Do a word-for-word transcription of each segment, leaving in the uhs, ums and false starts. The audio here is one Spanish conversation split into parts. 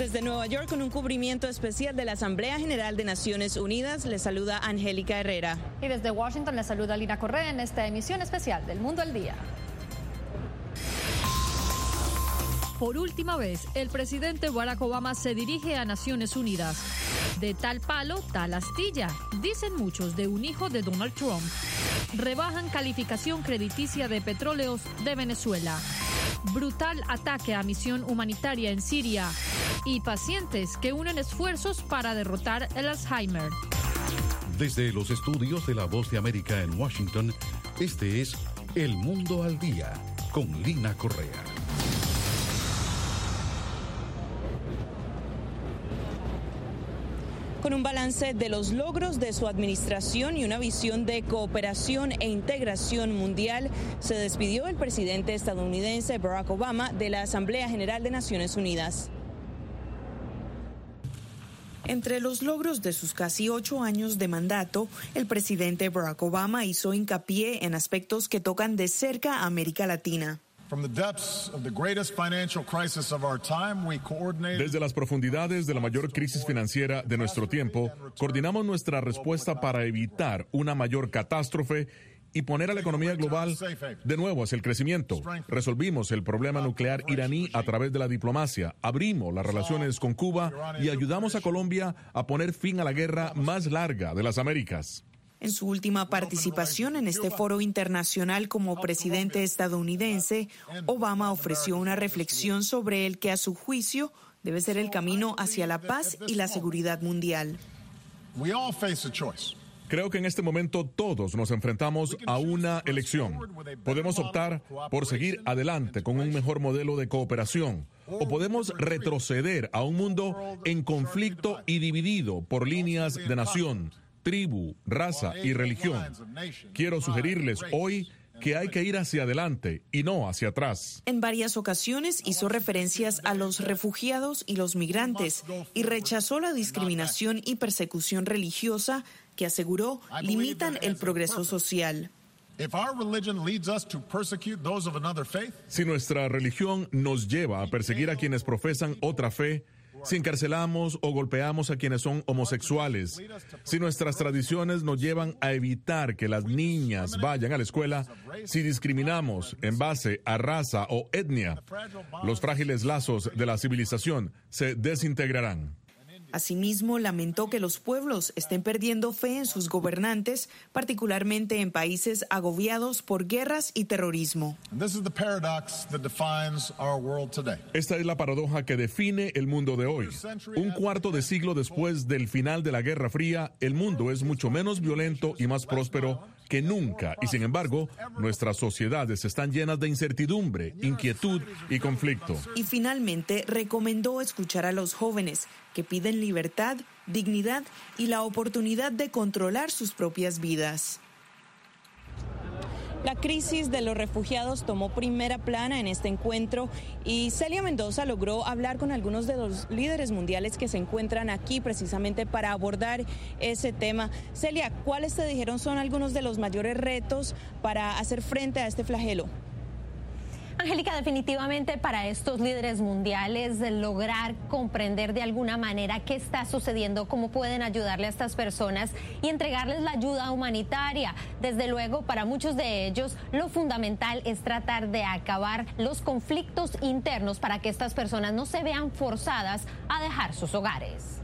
Desde Nueva York, con un cubrimiento especial de la Asamblea General de Naciones Unidas, les saluda Angélica Herrera. Y desde Washington les saluda Lina Correa en esta emisión especial del Mundo al Día. Por última vez, el presidente Barack Obama se dirige a Naciones Unidas. De tal palo, tal astilla, dicen muchos de un hijo de Donald Trump. Rebajan calificación crediticia de petróleos de Venezuela. Brutal ataque a misión humanitaria en Siria. Y pacientes que unen esfuerzos para derrotar el Alzheimer. Desde los estudios de La Voz de América en Washington, este es El Mundo al Día, con Lina Correa. Con un balance de los logros de su administración y una visión de cooperación e integración mundial, se despidió el presidente estadounidense Barack Obama de la Asamblea General de Naciones Unidas. Entre los logros de sus casi ocho años de mandato, el presidente Barack Obama hizo hincapié en aspectos que tocan de cerca a América Latina. Desde las profundidades de la mayor crisis financiera de nuestro tiempo, coordinamos nuestra respuesta para evitar una mayor catástrofe y poner a la economía global de nuevo hacia el crecimiento. Resolvimos el problema nuclear iraní a través de la diplomacia, abrimos las relaciones con Cuba y ayudamos a Colombia a poner fin a la guerra más larga de las Américas. En su última participación en este foro internacional como presidente estadounidense, Obama ofreció una reflexión sobre el que, a su juicio, debe ser el camino hacia la paz y la seguridad mundial. Creo que en este momento todos nos enfrentamos a una elección. Podemos optar por seguir adelante con un mejor modelo de cooperación, o podemos retroceder a un mundo en conflicto y dividido por líneas de nación, tribu, raza y religión. Quiero sugerirles hoy que hay que ir hacia adelante y no hacia atrás. En varias ocasiones hizo referencias a los refugiados y los migrantes y rechazó la discriminación y persecución religiosa que, aseguró, limitan el progreso social. Si nuestra religión nos lleva a perseguir a quienes profesan otra fe, si encarcelamos o golpeamos a quienes son homosexuales, si nuestras tradiciones nos llevan a evitar que las niñas vayan a la escuela, si discriminamos en base a raza o etnia, los frágiles lazos de la civilización se desintegrarán. Asimismo, lamentó que los pueblos estén perdiendo fe en sus gobernantes, particularmente en países agobiados por guerras y terrorismo. Esta es la paradoja que define el mundo de hoy. Un cuarto de siglo después del final de la Guerra Fría, el mundo es mucho menos violento y más próspero que nunca, y sin embargo, nuestras sociedades están llenas de incertidumbre, inquietud y conflicto. Y finalmente, recomendó escuchar a los jóvenes que piden libertad, dignidad y la oportunidad de controlar sus propias vidas. La crisis de los refugiados tomó primera plana en este encuentro y Celia Mendoza logró hablar con algunos de los líderes mundiales que se encuentran aquí precisamente para abordar ese tema. Celia, ¿cuáles te dijeron son algunos de los mayores retos para hacer frente a este flagelo? Angélica, definitivamente para estos líderes mundiales lograr comprender de alguna manera qué está sucediendo, cómo pueden ayudarle a estas personas y entregarles la ayuda humanitaria. Desde luego, para muchos de ellos, lo fundamental es tratar de acabar los conflictos internos para que estas personas no se vean forzadas a dejar sus hogares.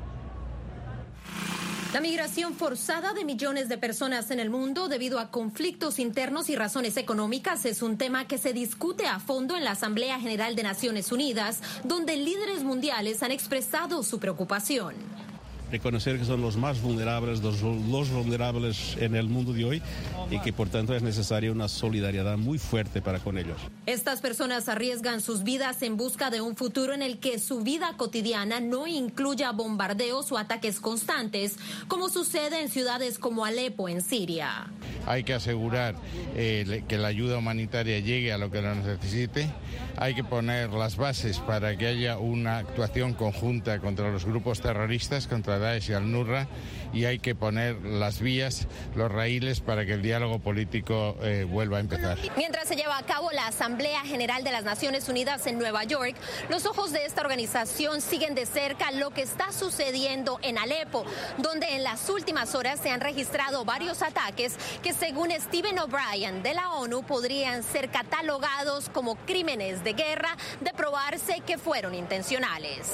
La migración forzada de millones de personas en el mundo debido a conflictos internos y razones económicas es un tema que se discute a fondo en la Asamblea General de Naciones Unidas, donde líderes mundiales han expresado su preocupación. Reconocer que son los más vulnerables, los, los vulnerables en el mundo de hoy y que por tanto es necesaria una solidaridad muy fuerte para con ellos. Estas personas arriesgan sus vidas en busca de un futuro en el que su vida cotidiana no incluya bombardeos o ataques constantes, como sucede en ciudades como Alepo, en Siria. hay que asegurar eh, que la ayuda humanitaria llegue a lo que lo necesite, hay que poner las bases para que haya una actuación conjunta contra los grupos terroristas, contra Daesh y Al-Nusra, y hay que poner las vías, los raíles para que el diálogo político eh, vuelva a empezar. Mientras se lleva a cabo la Asamblea General de las Naciones Unidas en Nueva York, los ojos de esta organización siguen de cerca lo que está sucediendo en Alepo, donde en las últimas horas se han registrado varios ataques que, según Stephen O'Brien de la ONU, podrían ser catalogados como crímenes de guerra de probarse que fueron intencionales.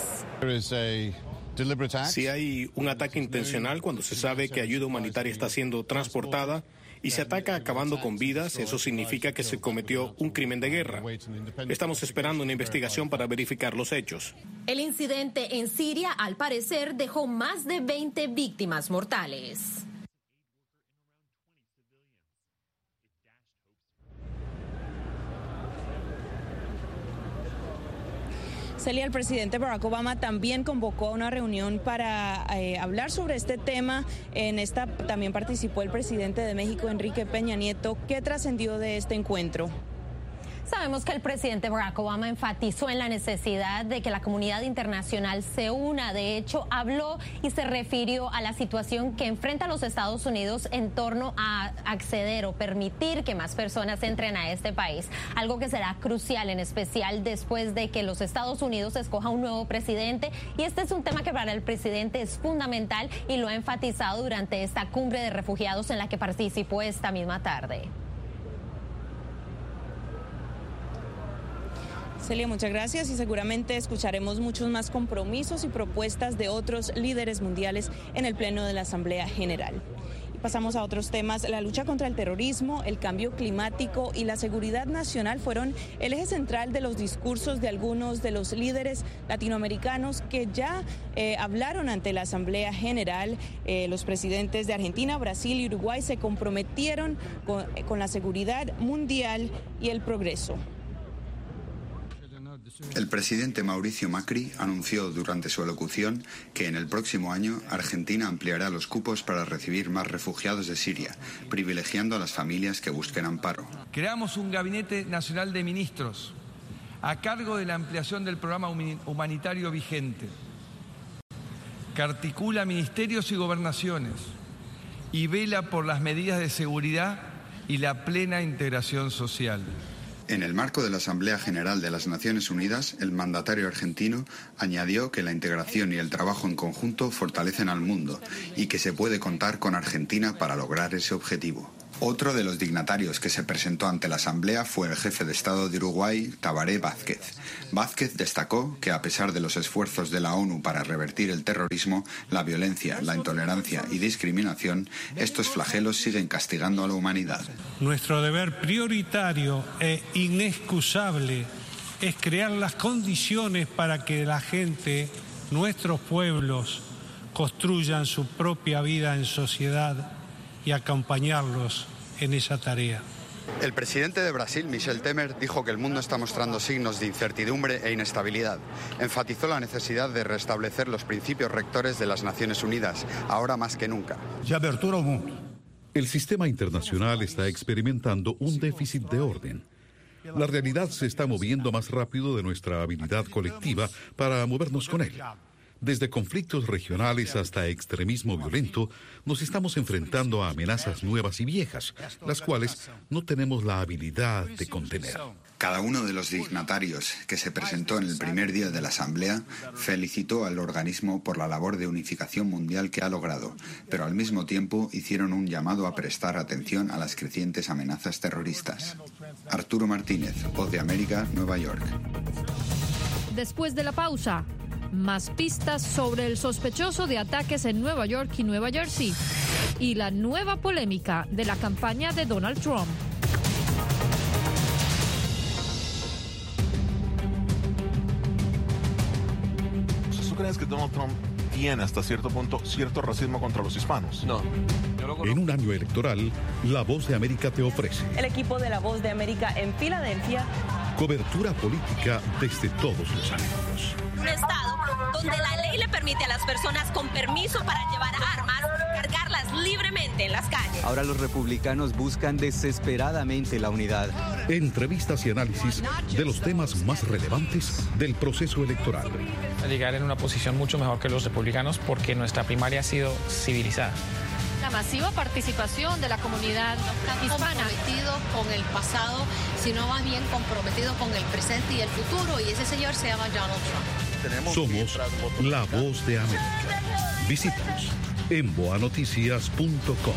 Si hay un ataque intencional cuando se sabe que ayuda humanitaria está siendo transportada y se ataca acabando con vidas, eso significa que se cometió un crimen de guerra. Estamos esperando una investigación para verificar los hechos. El incidente en Siria, al parecer, dejó más de veinte víctimas mortales. Celia, el presidente Barack Obama también convocó a una reunión para eh, hablar sobre este tema. En esta también participó el presidente de México, Enrique Peña Nieto. ¿Qué trascendió de este encuentro? Sabemos que el presidente Barack Obama enfatizó en la necesidad de que la comunidad internacional se una. De hecho, habló y se refirió a la situación que enfrenta los Estados Unidos en torno a acceder o permitir que más personas entren a este país. Algo que será crucial, en especial después de que los Estados Unidos escoja un nuevo presidente. Y este es un tema que para el presidente es fundamental y lo ha enfatizado durante esta cumbre de refugiados en la que participó esta misma tarde. Celia, muchas gracias y seguramente escucharemos muchos más compromisos y propuestas de otros líderes mundiales en el Pleno de la Asamblea General. Y pasamos a otros temas. La lucha contra el terrorismo, el cambio climático y la seguridad nacional fueron el eje central de los discursos de algunos de los líderes latinoamericanos que ya eh, hablaron ante la Asamblea General. Eh, los presidentes de Argentina, Brasil y Uruguay se comprometieron con, con la seguridad mundial y el progreso. El presidente Mauricio Macri anunció durante su alocución que en el próximo año Argentina ampliará los cupos para recibir más refugiados de Siria, privilegiando a las familias que busquen amparo. Creamos un gabinete nacional de ministros a cargo de la ampliación del programa humanitario vigente, que articula ministerios y gobernaciones y vela por las medidas de seguridad y la plena integración social. En el marco de la Asamblea General de las Naciones Unidas, el mandatario argentino añadió que la integración y el trabajo en conjunto fortalecen al mundo y que se puede contar con Argentina para lograr ese objetivo. Otro de los dignatarios que se presentó ante la Asamblea fue el jefe de Estado de Uruguay, Tabaré Vázquez. Vázquez destacó que a pesar de los esfuerzos de la ONU para revertir el terrorismo, la violencia, la intolerancia y discriminación, estos flagelos siguen castigando a la humanidad. Nuestro deber prioritario e inexcusable es crear las condiciones para que la gente, nuestros pueblos, construyan su propia vida en sociedad y acompañarlos en esa tarea. El presidente de Brasil, Michel Temer, dijo que el mundo está mostrando signos de incertidumbre e inestabilidad. Enfatizó la necesidad de restablecer los principios rectores de las Naciones Unidas, ahora más que nunca. El sistema internacional está experimentando un déficit de orden. La realidad se está moviendo más rápido de nuestra habilidad colectiva para movernos con él. Desde conflictos regionales hasta extremismo violento, nos estamos enfrentando a amenazas nuevas y viejas, las cuales no tenemos la habilidad de contener. Cada uno de los dignatarios que se presentó en el primer día de la Asamblea felicitó al organismo por la labor de unificación mundial que ha logrado, pero al mismo tiempo hicieron un llamado a prestar atención a las crecientes amenazas terroristas. Arturo Martínez, Voz de América, Nueva York. Después de la pausa, más pistas sobre el sospechoso de ataques en Nueva York y Nueva Jersey y la nueva polémica de la campaña de Donald Trump. ¿Tú crees que Donald Trump tiene hasta cierto punto cierto racismo contra los hispanos? No. En un año electoral, La Voz de América te ofrece El equipo de La Voz de América en Filadelfia. cobertura política desde todos los ángulos. Un estado donde la ley le permite a las personas con permiso para llevar armas cargarlas libremente en en las calles. Ahora los republicanos buscan desesperadamente la unidad. Entrevistas y análisis de los temas más relevantes del proceso electoral. Llegar en una posición mucho mejor que los republicanos porque nuestra primaria ha sido civilizada. La masiva participación de la comunidad hispana. Comprometido con el pasado, sino más bien comprometido con el presente y el futuro, y ese señor se llama Donald Trump. Somos la voz de América. Visítanos en boa noticias punto com.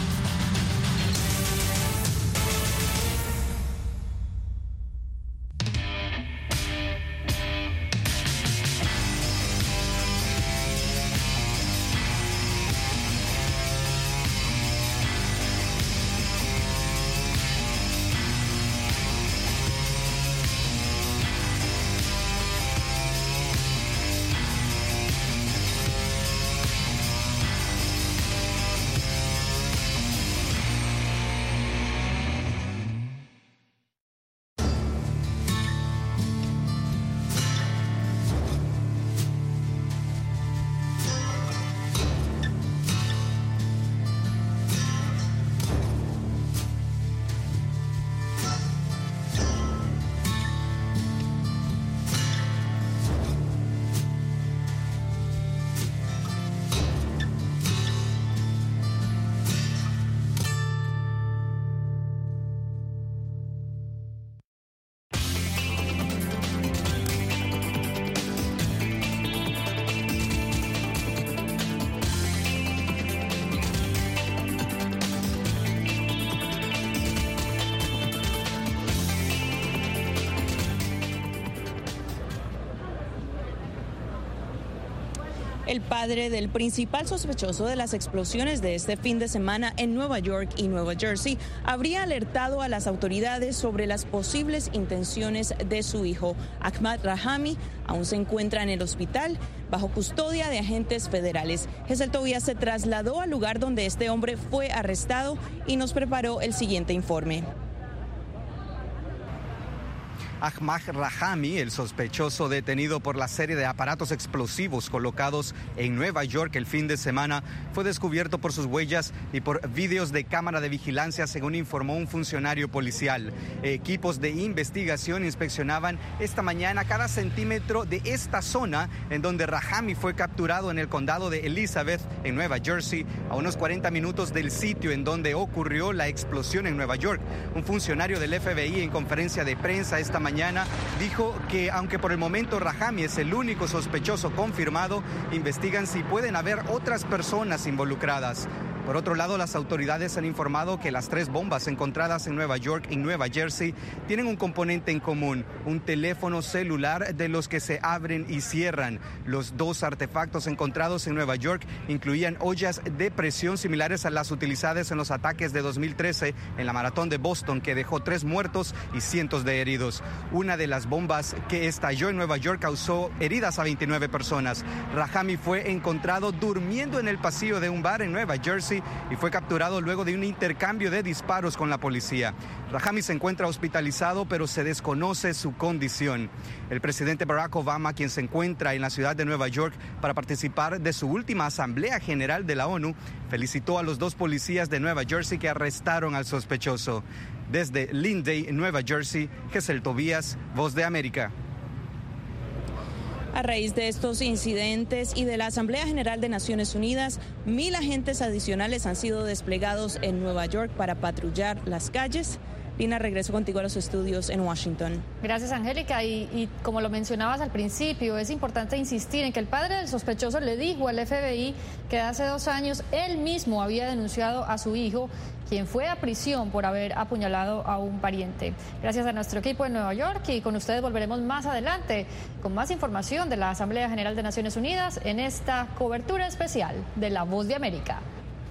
El padre del principal sospechoso de las explosiones de este fin de semana en Nueva York y Nueva Jersey habría alertado a las autoridades sobre las posibles intenciones de su hijo. Ahmad Rahami aún se encuentra en el hospital bajo custodia de agentes federales. Gesell Tobías se trasladó al lugar donde este hombre fue arrestado y nos preparó el siguiente informe. Ahmad Rahami, el sospechoso detenido por la serie de aparatos explosivos colocados en Nueva York el fin de semana, fue descubierto por sus huellas y por vídeos de cámara de vigilancia, según informó un funcionario policial. Equipos de investigación inspeccionaban esta mañana cada centímetro de esta zona en donde Rahami fue capturado en el condado de Elizabeth, en Nueva Jersey, a unos cuarenta minutos del sitio en donde ocurrió la explosión en Nueva York. Un funcionario del F B I en conferencia de prensa esta mañana mañana dijo que aunque por el momento Rahami es el único sospechoso confirmado, investigan si pueden haber otras personas involucradas. Por otro lado, las autoridades han informado que las tres bombas encontradas en Nueva York y Nueva Jersey tienen un componente en común, un teléfono celular de los que se abren y cierran. Los dos artefactos encontrados en Nueva York incluían ollas de presión similares a las utilizadas en los ataques de dos mil trece en la maratón de Boston, que dejó tres muertos y cientos de heridos. Una de las bombas que estalló en Nueva York causó heridas a veintinueve personas. Rahami fue encontrado durmiendo en el pasillo de un bar en Nueva Jersey y fue capturado luego de un intercambio de disparos con la policía. Rahami se encuentra hospitalizado, pero se desconoce su condición. El presidente Barack Obama, quien se encuentra en la ciudad de Nueva York para participar de su última Asamblea General de la ONU, felicitó a los dos policías de Nueva Jersey que arrestaron al sospechoso. Desde Lindey, Nueva Jersey, Gesell Tobías, Voz de América. A raíz de estos incidentes y de la Asamblea General de Naciones Unidas, mil agentes adicionales han sido desplegados en Nueva York para patrullar las calles. Lina, regreso contigo a los estudios en Washington. Gracias, Angélica. Y, y como lo mencionabas al principio, es importante insistir en que el padre del sospechoso le dijo al F B I que hace dos años él mismo había denunciado a su hijo, quien fue a prisión por haber apuñalado a un pariente. Gracias a nuestro equipo en Nueva York, y con ustedes volveremos más adelante con más información de la Asamblea General de Naciones Unidas en esta cobertura especial de La Voz de América.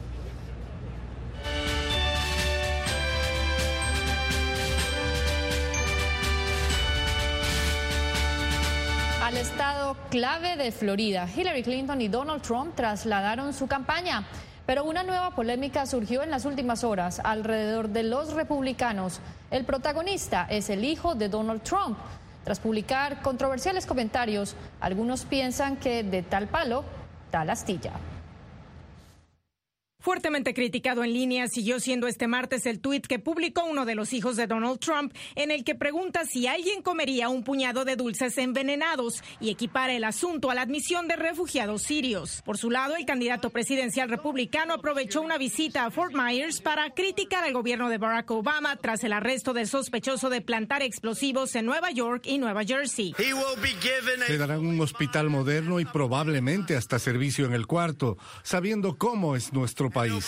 Al estado clave de Florida, Hillary Clinton y Donald Trump trasladaron su campaña, pero una nueva polémica surgió en las últimas horas alrededor de los republicanos. El protagonista es el hijo de Donald Trump. Tras publicar controversiales comentarios, algunos piensan que de tal palo, tal astilla. Fuertemente criticado en línea, siguió siendo este martes el tuit que publicó uno de los hijos de Donald Trump, en el que pregunta si alguien comería un puñado de dulces envenenados y equipara el asunto a la admisión de refugiados sirios. Por su lado, el candidato presidencial republicano aprovechó una visita a Fort Myers para criticar al gobierno de Barack Obama tras el arresto del sospechoso de plantar explosivos en Nueva York y Nueva Jersey. Le darán un hospital moderno y probablemente hasta servicio en el cuarto, sabiendo cómo es nuestro país.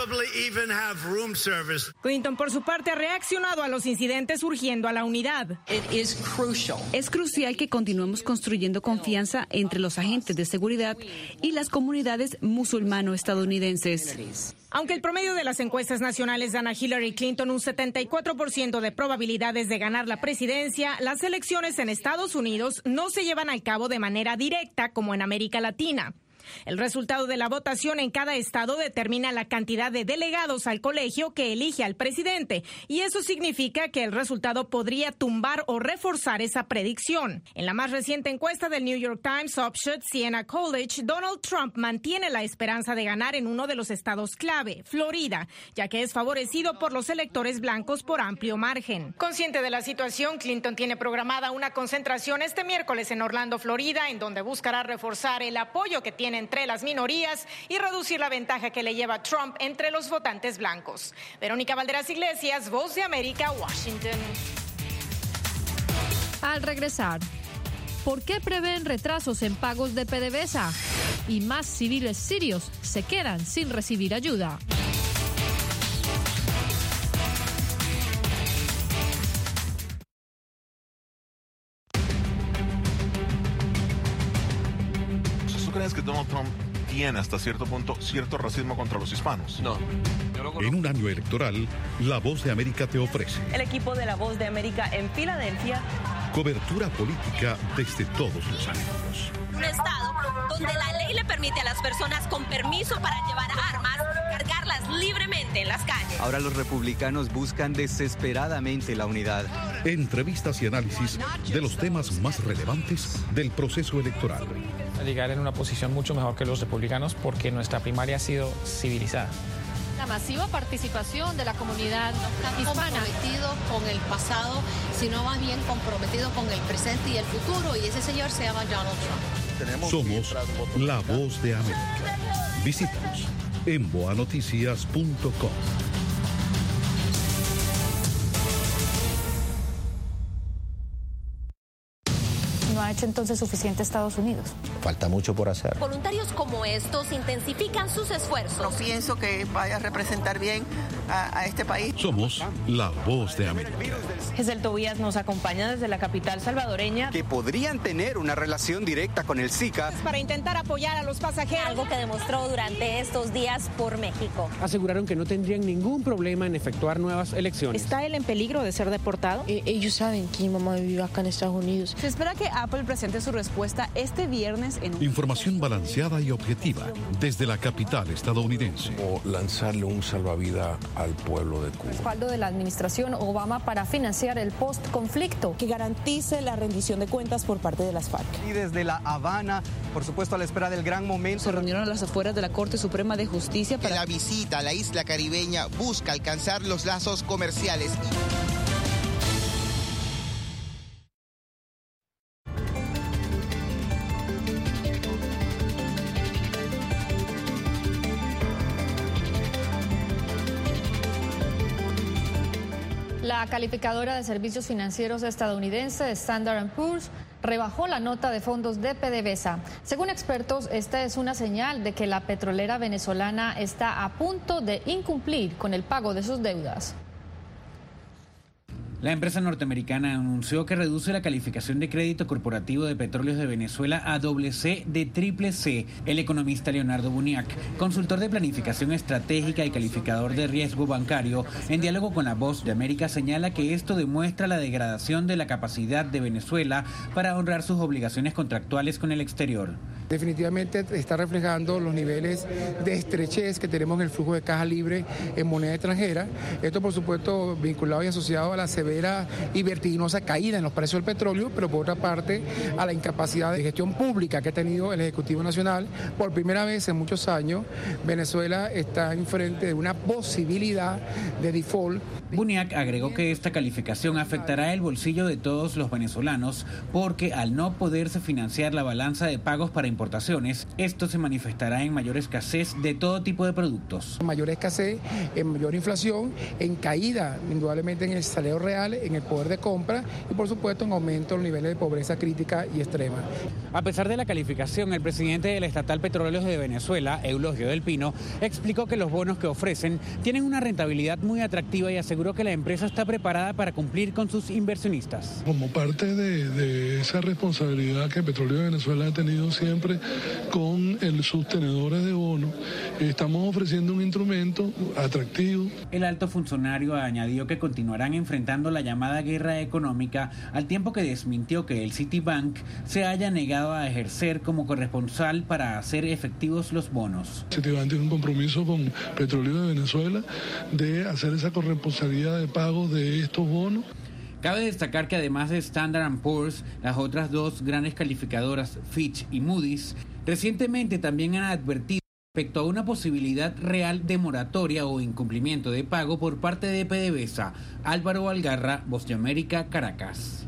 Clinton, por su parte, ha reaccionado a los incidentes urgiendo a la unidad. Es crucial que continuemos construyendo confianza entre los agentes de seguridad y las comunidades musulmano-estadounidenses. Aunque el promedio de las encuestas nacionales dan a Hillary Clinton un setenta y cuatro por ciento de probabilidades de ganar la presidencia, las elecciones en Estados Unidos no se llevan a cabo de manera directa como en América Latina. El resultado de la votación en cada estado determina la cantidad de delegados al colegio que elige al presidente, y eso significa que el resultado podría tumbar o reforzar esa predicción. En la más reciente encuesta del New York Times Upshot Siena College, Donald Trump mantiene la esperanza de ganar en uno de los estados clave, Florida, ya que es favorecido por los electores blancos por amplio margen. Consciente de la situación, Clinton tiene programada una concentración este miércoles en Orlando, Florida, en donde buscará reforzar el apoyo que tiene entre las minorías y reducir la ventaja que le lleva Trump entre los votantes blancos. Verónica Valderas Iglesias, Voz de América, Washington. Al regresar, ¿por qué prevén retrasos en pagos de PDVSA? Y más civiles sirios se quedan sin recibir ayuda. ¿Crees que Donald Trump tiene hasta cierto punto cierto racismo contra los hispanos? No. En un año electoral, La Voz de América te ofrece El equipo de La Voz de América en Filadelfia. cobertura política desde todos los ángulos. Un estado donde la ley le permite a las personas con permiso para llevar armas cargarlas libremente en las calles. Ahora los republicanos buscan desesperadamente la unidad. Entrevistas y análisis de los temas más relevantes del proceso electoral. Llegar en una posición mucho mejor que los republicanos porque nuestra primaria ha sido civilizada. La masiva participación de la comunidad hispana. Comprometido con el pasado, sino más bien comprometido con el presente y el futuro, y ese señor se llama Donald Trump. Somos La Voz de América. Visítanos en boa noticias punto com. ¿No ha hecho entonces suficiente Estados Unidos? Falta mucho por hacer. Voluntarios como estos intensifican sus esfuerzos. No pienso que vaya a representar bien a, a este país. Somos La Voz de América. Gesel Tobías nos acompaña desde la capital salvadoreña. Que podrían tener una relación directa con el Zika. Para intentar apoyar a los pasajeros. Algo que demostró durante estos días por México. Aseguraron que no tendrían ningún problema en efectuar nuevas elecciones. ¿Está él en peligro de ser deportado? Eh, ellos saben que mi mamá vive acá en Estados Unidos. Se espera que Apple presente su respuesta este viernes en un... Información balanceada y objetiva desde la capital estadounidense. O lanzarle un salvavidas al pueblo de Cuba. Respaldo de la administración Obama para financiar el post-conflicto. Que garantice la rendición de cuentas por parte de las FARC. Y desde La Habana, por supuesto a la espera del gran momento. Se reunieron a las afueras de la Corte Suprema de Justicia para... La visita a la isla caribeña busca alcanzar los lazos comerciales. La calificadora de servicios financieros estadounidense Standard and Poor's rebajó la nota de fondos de PDVSA. Según expertos, esta es una señal de que la petrolera venezolana está a punto de incumplir con el pago de sus deudas. La empresa norteamericana anunció que reduce la calificación de crédito corporativo de Petróleos de Venezuela a doble C de triple C. El economista Leonardo Buniac, consultor de planificación estratégica y calificador de riesgo bancario, en diálogo con La Voz de América, señala que esto demuestra la degradación de la capacidad de Venezuela para honrar sus obligaciones contractuales con el exterior. Definitivamente está reflejando los niveles de estrechez que tenemos en el flujo de caja libre en moneda extranjera. Esto, por supuesto, vinculado y asociado a la severa y vertiginosa caída en los precios del petróleo, pero por otra parte a la incapacidad de gestión pública que ha tenido el Ejecutivo Nacional. Por primera vez en muchos años, Venezuela está enfrente de una posibilidad de default. Buniac agregó que esta calificación afectará el bolsillo de todos los venezolanos porque al no poderse financiar la balanza de pagos para importaciones, esto se manifestará en mayor escasez de todo tipo de productos. Mayor escasez, en mayor inflación, en caída indudablemente en el salario real, en el poder de compra y por supuesto en aumento de los niveles de pobreza crítica y extrema. A pesar de la calificación, el presidente de la estatal Petróleos de Venezuela, Eulogio del Pino, explicó que los bonos que ofrecen tienen una rentabilidad muy atractiva y aseguró que la empresa está preparada para cumplir con sus inversionistas. Como parte de, de esa responsabilidad que Petróleo de Venezuela ha tenido siempre con el, sus tenedores de bonos, estamos ofreciendo un instrumento atractivo. El alto funcionario añadió que continuarán enfrentando la llamada guerra económica al tiempo que desmintió que el Citibank se haya negado a ejercer como corresponsal para hacer efectivos los bonos. Citibank tiene un compromiso con Petróleo de Venezuela de hacer esa corresponsabilidad de pago de estos bonos. Cabe destacar que además de Standard and Poor's, las otras dos grandes calificadoras, Fitch y Moody's, recientemente también han advertido respecto a una posibilidad real de moratoria o incumplimiento de pago por parte de PDVSA. Álvaro Algarra, Voz de América, Caracas.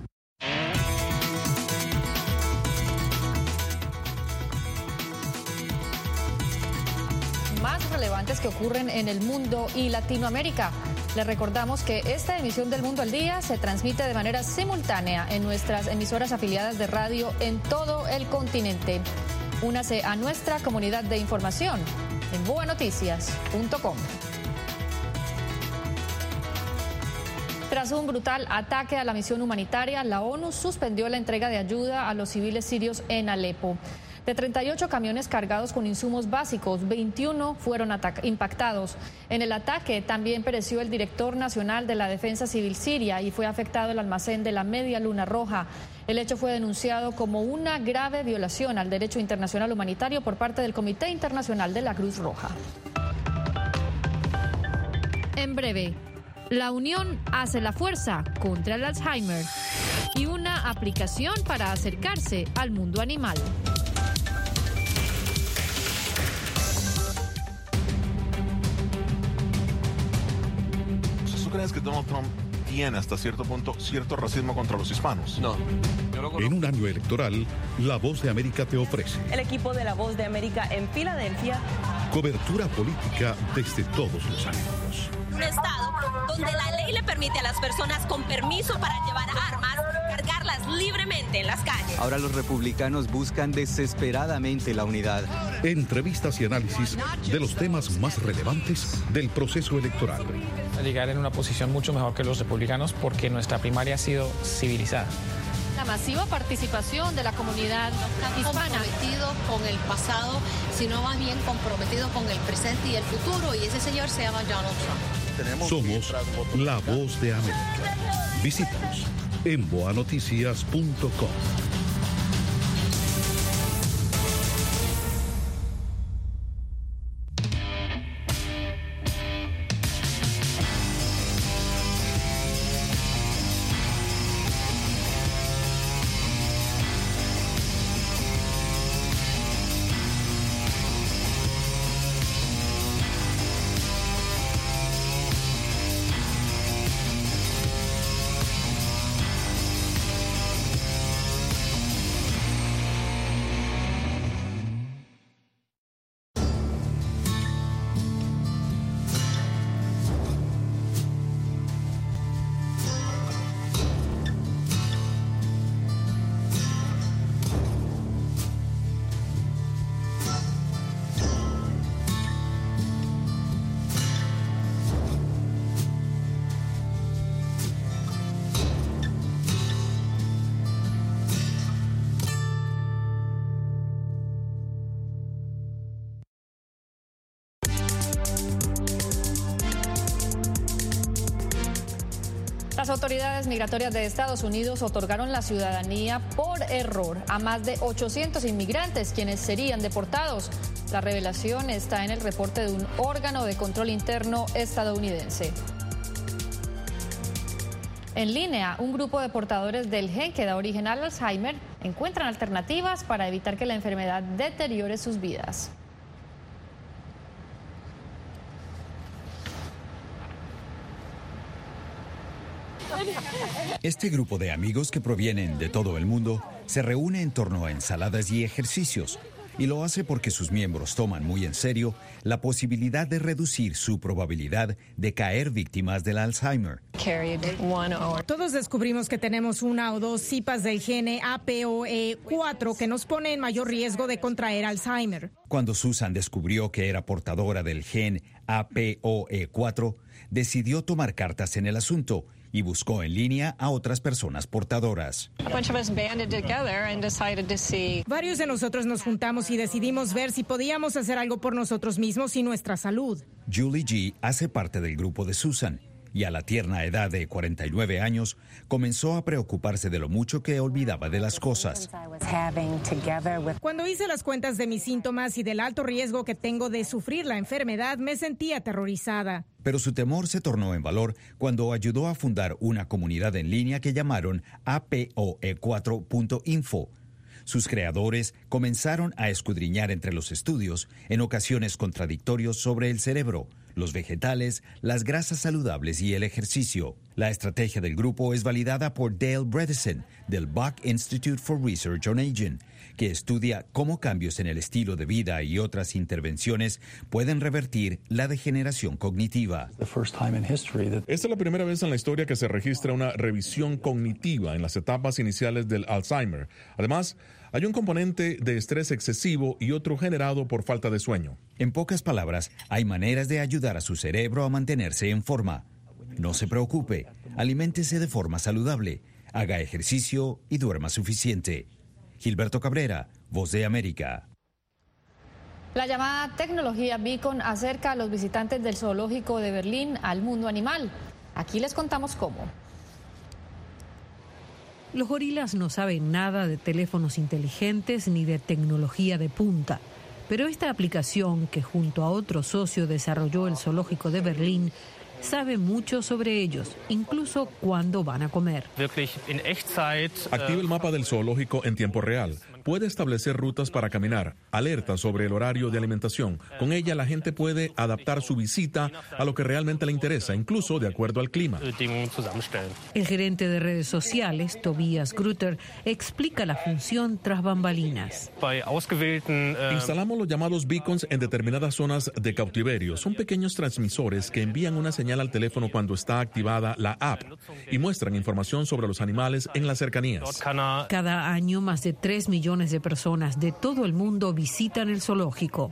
Más relevantes que ocurren en el mundo y Latinoamérica. Les recordamos que esta emisión del Mundo al Día se transmite de manera simultánea en nuestras emisoras afiliadas de radio en todo el continente. Únase a nuestra comunidad de información en boa noticias punto com. Tras un brutal ataque a la misión humanitaria, la ONU suspendió la entrega de ayuda a los civiles sirios en Alepo. De treinta y ocho camiones cargados con insumos básicos, veintiuno fueron impactados. En el ataque también pereció el director nacional de la Defensa Civil Siria y fue afectado el almacén de la Media Luna Roja. El hecho fue denunciado como una grave violación al derecho internacional humanitario por parte del Comité Internacional de la Cruz Roja. En breve, la unión hace la fuerza contra el Alzheimer y una aplicación para acercarse al mundo animal. ¿Tú crees que Donald Trump tiene hasta cierto punto cierto racismo contra los hispanos? No. En un año electoral, La Voz de América te ofrece el equipo de La Voz de América en Filadelfia. Cobertura política desde todos los ángulos. Un estado donde la ley le permite a las personas con permiso para llevar armas cargarlas libremente en las calles. Ahora los republicanos buscan desesperadamente la unidad. Entrevistas y análisis de los temas más relevantes del proceso electoral. Llegar en una posición mucho mejor que los republicanos porque nuestra primaria ha sido civilizada. La masiva participación de la comunidad hispana. Comprometido con el pasado, sino más bien comprometido con el presente y el futuro, y ese señor se llama Donald Trump. Somos La Voz de América. Visítanos en boa noticias punto com. Las autoridades migratorias de Estados Unidos otorgaron la ciudadanía por error a más de ochocientos inmigrantes, quienes serían deportados. La revelación está en el reporte de un órgano de control interno estadounidense. En línea, un grupo de portadores del gen que da origen al Alzheimer encuentran alternativas para evitar que la enfermedad deteriore sus vidas. Este grupo de amigos que provienen de todo el mundo se reúne en torno a ensaladas y ejercicios, y lo hace porque sus miembros toman muy en serio la posibilidad de reducir su probabilidad de caer víctimas del Alzheimer. Todos descubrimos que tenemos una o dos cepas del gen A P O E cuatro que nos pone en mayor riesgo de contraer Alzheimer. Cuando Susan descubrió que era portadora del gen A P O E cuatro, decidió tomar cartas en el asunto y buscó en línea a otras personas portadoras. Varios de nosotros nos juntamos y decidimos ver si podíamos hacer algo por nosotros mismos y nuestra salud. Julie G. hace parte del grupo de Susan y a la tierna edad de cuarenta y nueve años comenzó a preocuparse de lo mucho que olvidaba de las cosas. Cuando hice las cuentas de mis síntomas y del alto riesgo que tengo de sufrir la enfermedad, me sentí aterrorizada. Pero su temor se tornó en valor cuando ayudó a fundar una comunidad en línea que llamaron A P O E cuatro punto info. Sus creadores comenzaron a escudriñar entre los estudios, en ocasiones contradictorios, sobre el cerebro, los vegetales, las grasas saludables y el ejercicio. La estrategia del grupo es validada por Dale Bredesen del Buck Institute for Research on Aging, que estudia cómo cambios en el estilo de vida y otras intervenciones pueden revertir la degeneración cognitiva. Esta es la primera vez en la historia que se registra una revisión cognitiva en las etapas iniciales del Alzheimer. Además, hay un componente de estrés excesivo y otro generado por falta de sueño. En pocas palabras, hay maneras de ayudar a su cerebro a mantenerse en forma. No se preocupe, aliméntese de forma saludable, haga ejercicio y duerma suficiente. Gilberto Cabrera, Voz de América. La llamada tecnología Beacon acerca a los visitantes del zoológico de Berlín al mundo animal. Aquí les contamos cómo. Los gorilas no saben nada de teléfonos inteligentes ni de tecnología de punta, pero esta aplicación que junto a otro socio desarrolló el zoológico de Berlín sabe mucho sobre ellos, incluso cuándo van a comer. Activa el mapa del zoológico en tiempo real. Puede establecer rutas para caminar, alerta sobre el horario de alimentación. Con ella la gente puede adaptar su visita a lo que realmente le interesa, incluso de acuerdo al clima. El gerente de redes sociales, Tobias Grutter, explica la función tras bambalinas. Instalamos los llamados beacons en determinadas zonas de cautiverio. Son pequeños transmisores que envían una señal al teléfono cuando está activada la app y muestran información sobre los animales en las cercanías. Cada año más de tres millones de personas de todo el mundo visitan el zoológico.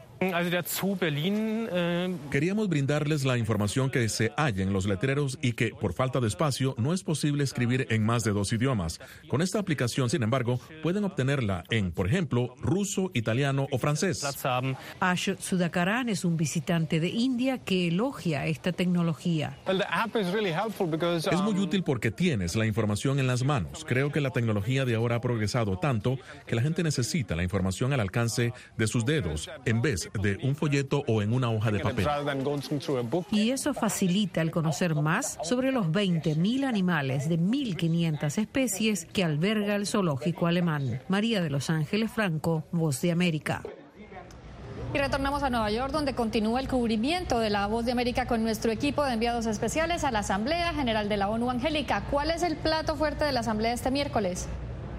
Queríamos brindarles la información que se halla en los letreros y que, por falta de espacio, no es posible escribir en más de dos idiomas. Con esta aplicación, sin embargo, pueden obtenerla en, por ejemplo, ruso, italiano o francés. Ash Sudhakaran es un visitante de India que elogia esta tecnología. Es muy útil porque tienes la información en las manos. Creo que la tecnología de ahora ha progresado tanto que la gente necesita la información al alcance de sus dedos, en vez de un folleto o en una hoja de papel. Y eso facilita el conocer más sobre los veinte mil animales de mil quinientas especies que alberga el zoológico alemán. María de Los Ángeles Franco, Voz de América. Y retornamos a Nueva York, donde continúa el cubrimiento de la Voz de América con nuestro equipo de enviados especiales a la Asamblea General de la ONU. Angélica, ¿cuál es el plato fuerte de la Asamblea este miércoles?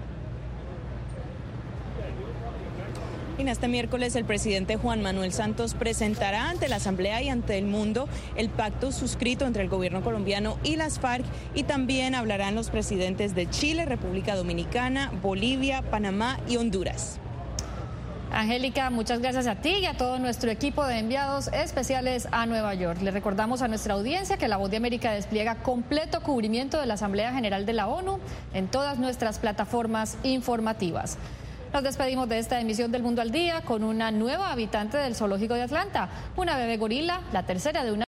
En este miércoles el presidente Juan Manuel Santos presentará ante la Asamblea y ante el mundo el pacto suscrito entre el gobierno colombiano y las FARC, y también hablarán los presidentes de Chile, República Dominicana, Bolivia, Panamá y Honduras. Angélica, muchas gracias a ti y a todo nuestro equipo de enviados especiales a Nueva York. Le recordamos a nuestra audiencia que La Voz de América despliega completo cubrimiento de la Asamblea General de la ONU en todas nuestras plataformas informativas. Nos despedimos de esta emisión del Mundo al Día con una nueva habitante del zoológico de Atlanta, una bebé gorila, la tercera de una